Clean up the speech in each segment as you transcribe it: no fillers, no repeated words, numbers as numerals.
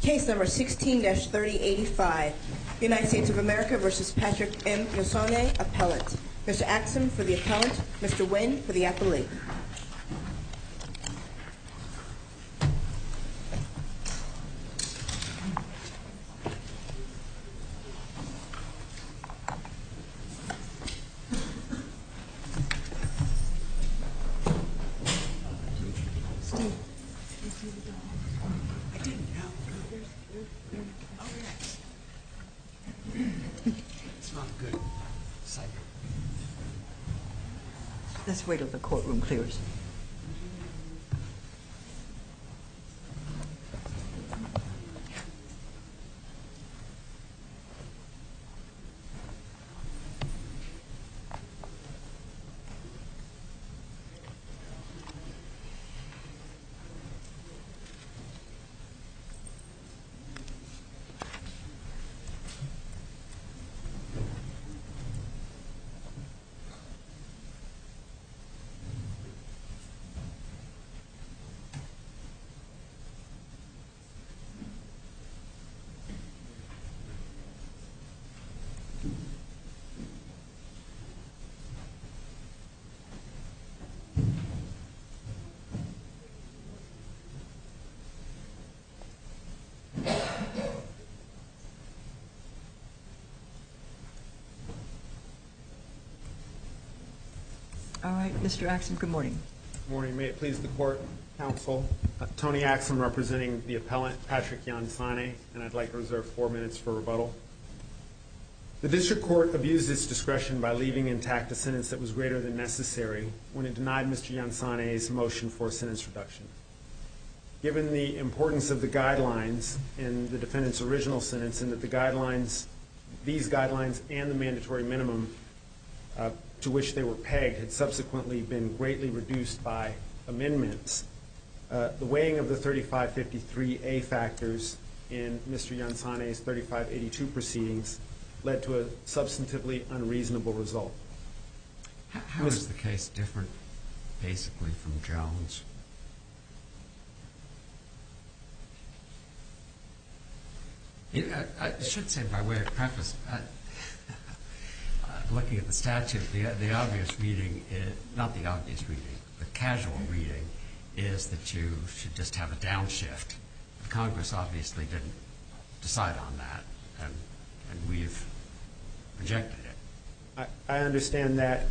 Case number 16-3085, United States of America v. Patrick M. Yansone, appellant. Mr. Axsom for the appellant, Mr. Nguyen for the appellate. Let's wait till the courtroom clears. All right, Mr. Axsom, good morning. Good morning. May it please the court, counsel. Tony Axsom representing the appellant, Patrick Yansone, and I'd like to reserve 4 minutes for rebuttal. The district court abused its discretion by leaving intact a sentence that was greater than necessary when it denied Mr. Yansone's motion for a sentence reduction. Given the importance of the guidelines in the defendant's original sentence and that these guidelines and the mandatory minimum to which they were pegged had subsequently been greatly reduced by amendments, the weighing of the 3553A factors in Mr. Yansone's 3582 proceedings led to a substantively unreasonable result. How is the case different, basically, from Jones? I should say, by way of preface, looking at the statute, the obvious reading, not the obvious reading, the casual reading, is that you should just have a downshift. Congress obviously didn't decide on that, and we've rejected it. I understand that.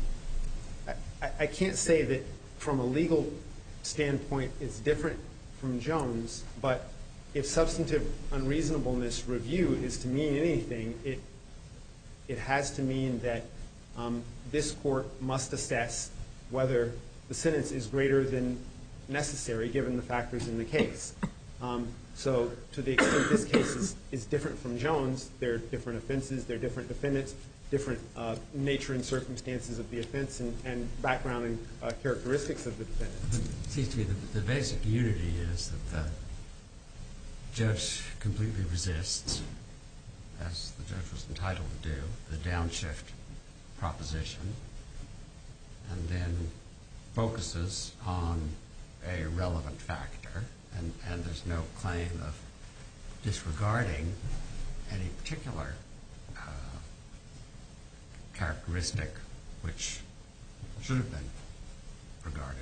I can't say that from a legal standpoint it's different from Jones, but if substantive unreasonableness review is to mean anything, it has to mean that this court must assess whether the sentence is greater than necessary given the factors in the case. So to the extent this case is different from Jones, there are different offenses, there are different defendants, different nature and circumstances of the offense and background and characteristics of the defendant. It seems to me the basic unity is that the judge completely resists, as the judge was entitled to do, the downshift proposition, and then focuses on a relevant factor, and there's no claim of disregarding any particular characteristic which should have been regarded.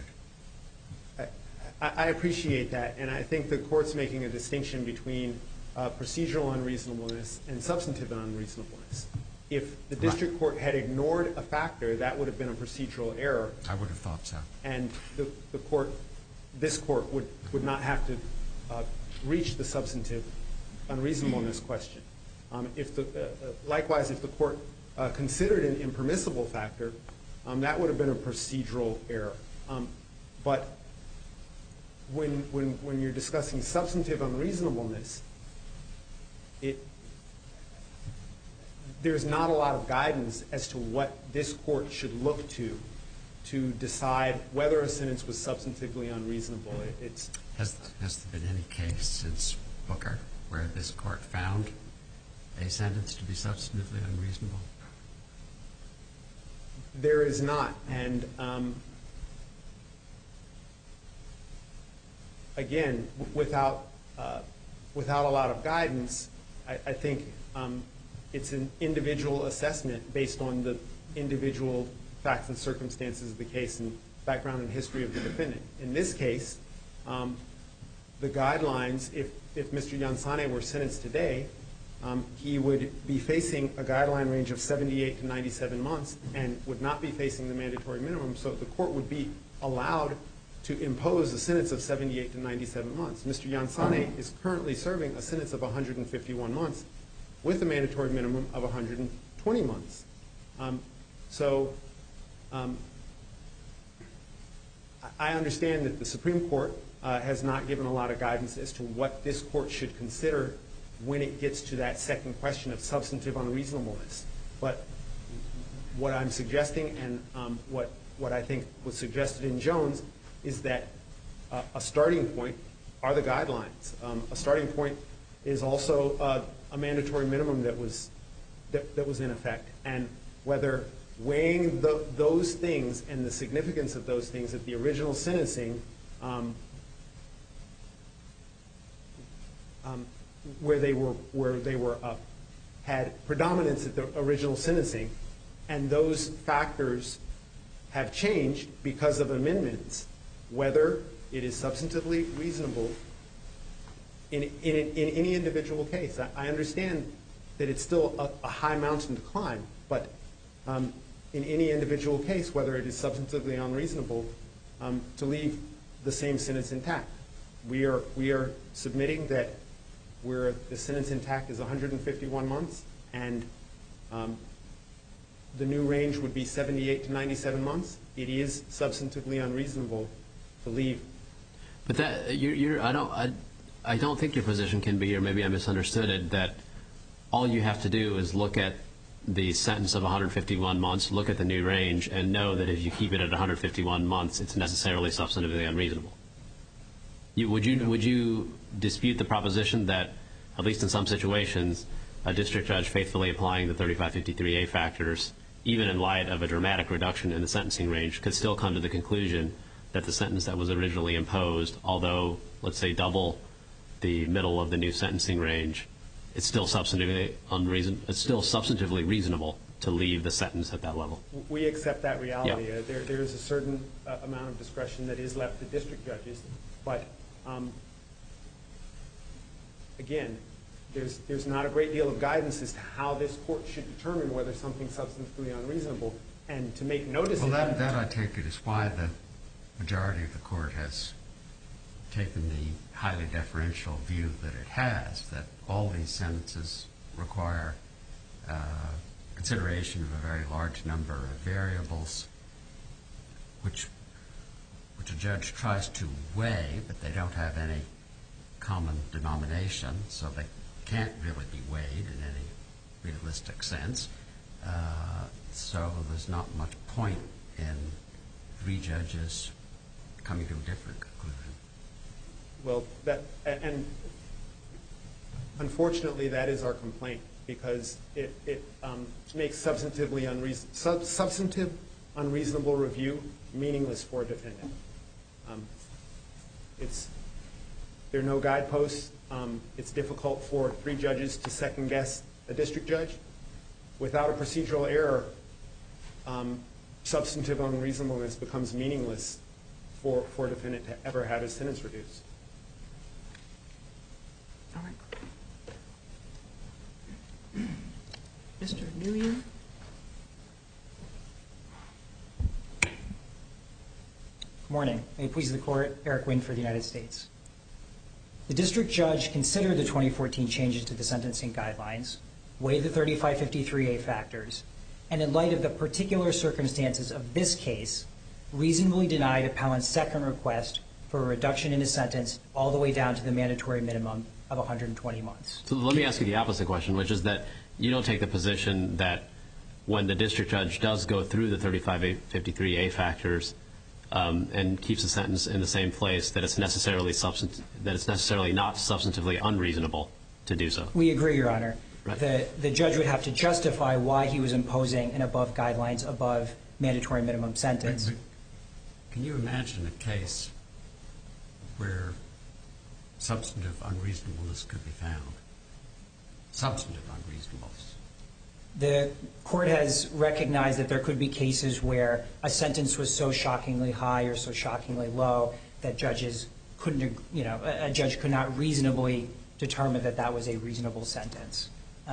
I appreciate that, and I think the court's making a distinction between procedural unreasonableness and substantive unreasonableness. If the district court had ignored a factor, that would have been a procedural error. I would have thought so. And this court would not have to reach the substantive unreasonableness question. Likewise, if the court considered an impermissible factor, that would have been a procedural error. But when you're discussing substantive unreasonableness, there's not a lot of guidance as to what this court should look to decide whether a sentence was substantively unreasonable. Has there been any case since Booker where this court found a sentence to be substantively unreasonable? There is not, and again, without without a lot of guidance, I think it's an individual assessment based on the individual facts and circumstances of the case and background and history of the defendant. In this case, the guidelines, if Mr. Yansane were sentenced today, he would be facing a guideline range of 78 to 97 months and would not be facing the mandatory minimum, so the court would be allowed to impose a sentence of 78 to 97 months. Mr. Yansane is currently serving a sentence of 151 months with a mandatory minimum of 120 months. I understand that the Supreme Court has not given a lot of guidance as to what this court should consider when it gets to that second question of substantive unreasonableness. But what I'm suggesting and what I think was suggested in Jones is that a starting point are the guidelines. A starting point is also a mandatory minimum that was in effect, and whether weighing those things and the significance of those things at the original sentencing, where they were had predominance at the original sentencing, and those factors have changed because of amendments, whether it is substantively reasonable in any individual case. I understand that it's still a high mountain to climb, but in any individual case, whether it is substantively unreasonable to leave the same sentence intact. We are submitting that where the sentence intact is 151 months and the new range would be 78 to 97 months, it is substantively unreasonable to leave. But that I don't think your position can be, or maybe I misunderstood it, that all you have to do is look at the sentence of 151 months, look at the new range, and know that if you keep it at 151 months, it's necessarily substantively unreasonable. Would you dispute the proposition that, at least in some situations, a district judge faithfully applying the 3553A factors, even in light of a dramatic reduction in the sentencing range, could still come to the conclusion that the sentence that was originally imposed, although, let's say, double the middle of the new sentencing range, it's still substantively reasonable to leave the sentence at that level? We accept that reality. Yeah. There is a certain amount of discretion that is left to district judges, but again, there's not a great deal of guidance as to how this court should determine whether something's substantively unreasonable, and to make no decision. Well, that I take it is why the majority of the court has taken the highly deferential view that it has, that all these sentences require consideration of a very large number of variables, which a judge tries to weigh, but they don't have any common denomination, so they can't really be weighed in any realistic sense. So there's not much point in three judges coming to a different conclusion. Well, and unfortunately, that is our complaint, because it makes substantive unreasonable review meaningless for a defendant. There are no guideposts. It's difficult for three judges to second-guess a district judge. Without a procedural error, substantive unreasonableness becomes meaningless for a defendant to ever have his sentence reduced. All right. Mr. Nguyen. Good morning. May it please the Court, Eric Nguyen for the United States. The district judge considered the 2014 changes to the sentencing guidelines, weighed the 3553A factors, and in light of the particular circumstances of this case, reasonably denied appellant's second request for a reduction in his sentence all the way down to the mandatory minimum of 120 months. So let me ask you the opposite question, which is that you don't take the position that when the district judge does go through the 3553A factors and keeps the sentence in the same place, that it's necessarily not substantively unreasonable to do so. We agree, Your Honor. Right. The judge would have to justify why he was imposing an above guidelines, above mandatory minimum sentence. Can you imagine a case where substantive unreasonableness could be found? Substantive unreasonableness. The court has recognized that there could be cases where a sentence was so shockingly high or so shockingly low that judges couldn't, a judge could not reasonably determine that that was a reasonable sentence.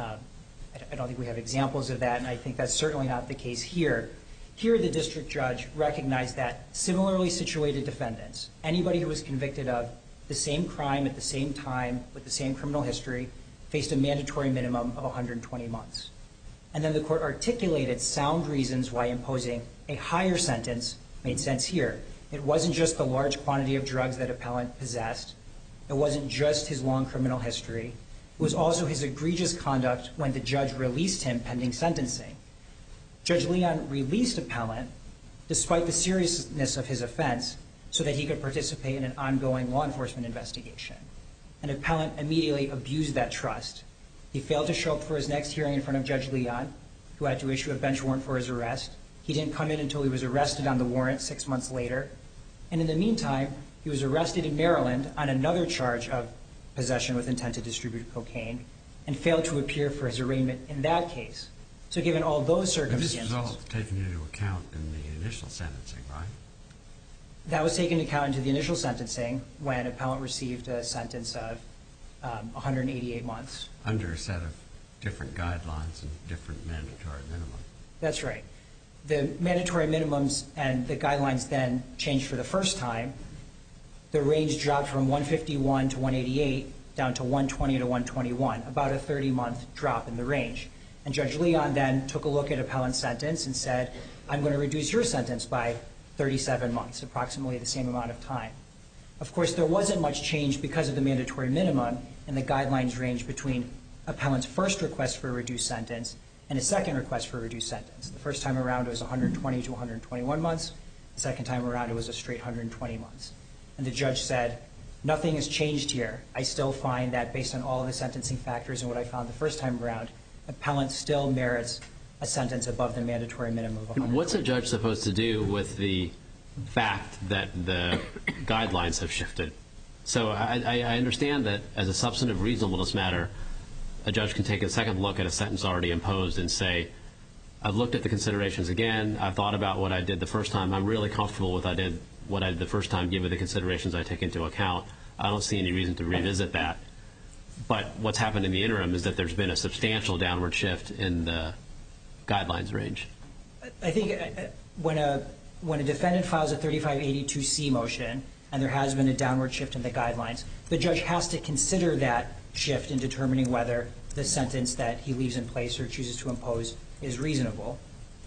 I don't think we have examples of that, and I think that's certainly not the case here. Here, the district judge recognized that similarly situated defendants, anybody who was convicted of the same crime at the same time with the same criminal history, faced a mandatory minimum of 120 months. And then the court articulated sound reasons why imposing a higher sentence made sense here. It wasn't just the large quantity of drugs that appellant possessed. It wasn't just his long criminal history. It was also his egregious conduct when the judge released him pending sentencing. Judge Leon released appellant despite the seriousness of his offense so that he could participate in an ongoing law enforcement investigation. An appellant immediately abused that trust. He failed to show up for his next hearing in front of Judge Leon, who had to issue a bench warrant for his arrest. He didn't come in until he was arrested on the warrant 6 months later. And in the meantime, he was arrested in Maryland on another charge of possession with intent to distribute cocaine and failed to appear for his arraignment in that case. So given all those circumstances... But this was all taken into account in the initial sentencing, right? That was taken into account into the initial sentencing when appellant received a sentence of 188 months. Under a set of different guidelines and different mandatory minimums. That's right. The mandatory minimums and the guidelines then changed for the first time. The range dropped from 151 to 188 down to 120 to 121, about a 30-month drop in the range. And Judge Leon then took a look at appellant's sentence and said, I'm going to reduce your sentence by 37 months, approximately the same amount of time. Of course, there wasn't much change because of the mandatory minimum in the guidelines range between appellant's first request for a reduced sentence and his second request for a reduced sentence. The first time around it was 120 to 121 months. The second time around it was a straight 120 months. And the judge said, nothing has changed here. I still find that based on all of the sentencing factors and what I found the first time around, appellant still merits a sentence above the mandatory minimum of 120. What's a judge supposed to do with the fact that the guidelines have shifted? So I understand that as a substantive reasonableness matter, a judge can take a second look at a sentence already imposed and say, I've looked at the considerations again. I've thought about what I did the first time. I'm really comfortable with what I did the first time given the considerations I take into account. I don't see any reason to revisit that. But what's happened in the interim is that there's been a substantial downward shift in the guidelines range. I think when a defendant files a 3582C motion and there has been a downward shift in the guidelines, the judge has to consider that shift in determining whether the sentence that he leaves in place or chooses to impose is reasonable.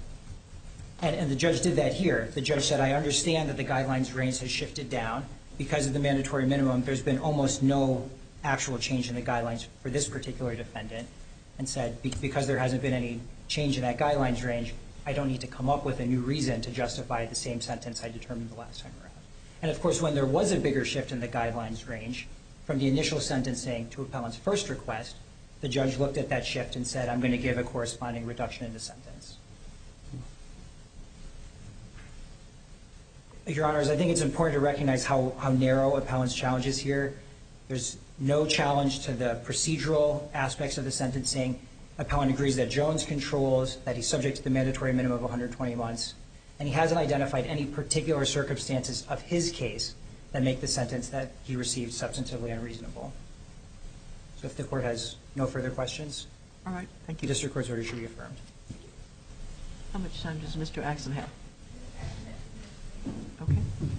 And the judge did that here. The judge said, I understand that the guidelines range has shifted down. Because of the mandatory minimum, there's been almost no actual change in the guidelines for this particular defendant, and said, because there hasn't been any change in that guidelines range, I don't need to come up with a new reason to justify the same sentence I determined the last time around. And of course, when there was a bigger shift in the guidelines range, from the initial sentencing to appellant's first request, the judge looked at that shift and said, I'm going to give a corresponding reduction in the sentence. Your Honors, I think it's important to recognize how narrow appellant's challenge is here. There's no challenge to the procedural aspects of the sentencing. Appellant agrees that Jones controls, that he's subject to the mandatory minimum of 120 months, and he hasn't identified any particular circumstances of his case that make the sentence that he received substantively unreasonable. So if the Court has no further questions, All right, thank you. the District Court's order should be affirmed. How much time does Mr. Axsom have? Okay.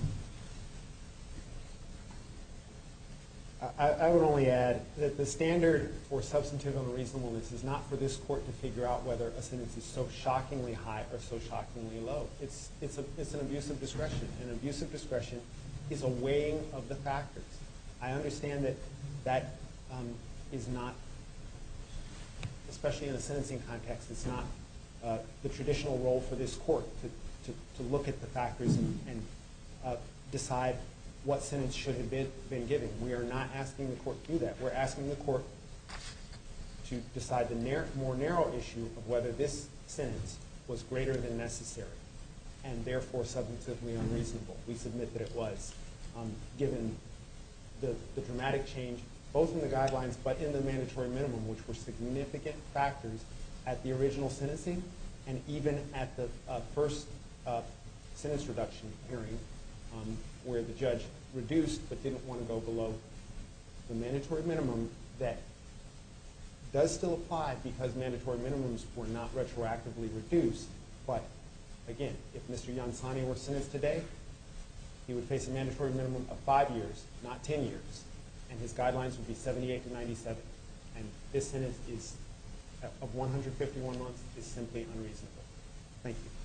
I would only add that the standard for substantive unreasonableness is not for this Court to figure out whether a sentence is so shockingly high or so shockingly low. It's an abuse of discretion. And abuse of discretion is a weighing of the factors. I understand that is not, especially in a sentencing context, it's not the traditional role for this Court to look at the factors and decide what sentence should have been given. We are not asking the Court to do that. We're asking the Court to decide the more narrow issue of whether this sentence was greater than necessary and therefore substantively unreasonable. We submit that it was, given the dramatic change, both in the guidelines but in the mandatory minimum, which were significant factors at the original sentencing and even at the first sentence reduction hearing, where the judge reduced but didn't want to go below the mandatory minimum that does still apply because mandatory minimums were not retroactively reduced. But again, if Mr. Yansani were sentenced today, he would face a mandatory minimum of 5 years, not 10 years, and his guidelines would be 78 to 97. And this sentence of 151 months is simply unreasonable. Thank you.